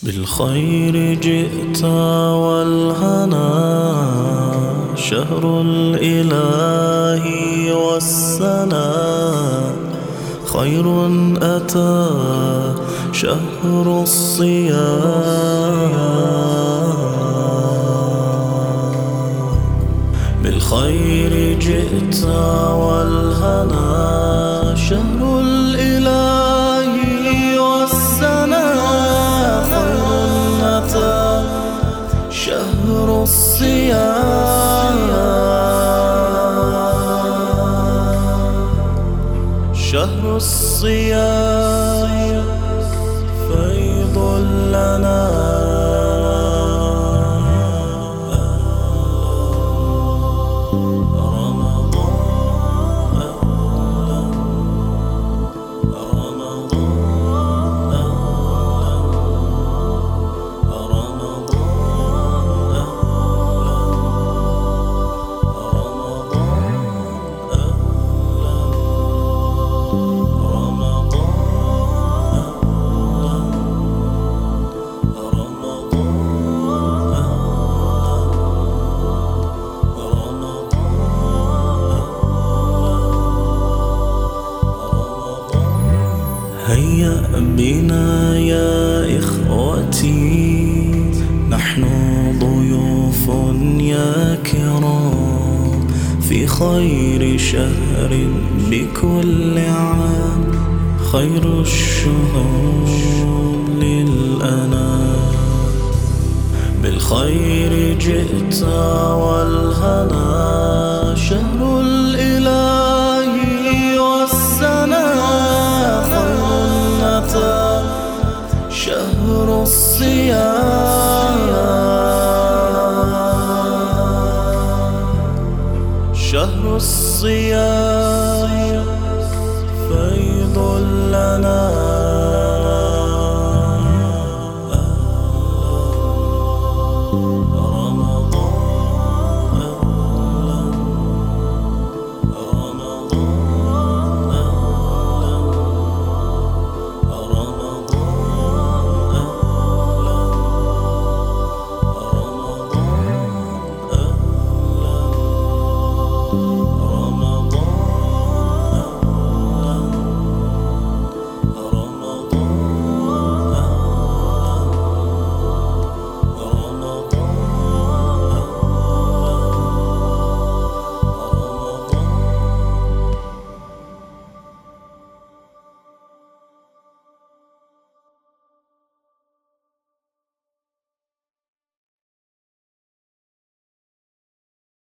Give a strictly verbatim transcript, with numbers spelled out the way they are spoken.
بالخير جئت والهنا، شهر الإله والسنا، خير أتى شهر الصيام. بالخير جئت والهنا، شهر الإله والسنا، خير أتى شهر الصيام. شهر الصيام فيض لنا، هيا بنا يا إخوتي، نحن ضيوف يا كرام، في خير شهر بكل عام، خير الشهور للأنام. بالخير جئت والهنا، شهر الإله والسنا، شهر الصيام. شهر الصيام فيض لنا،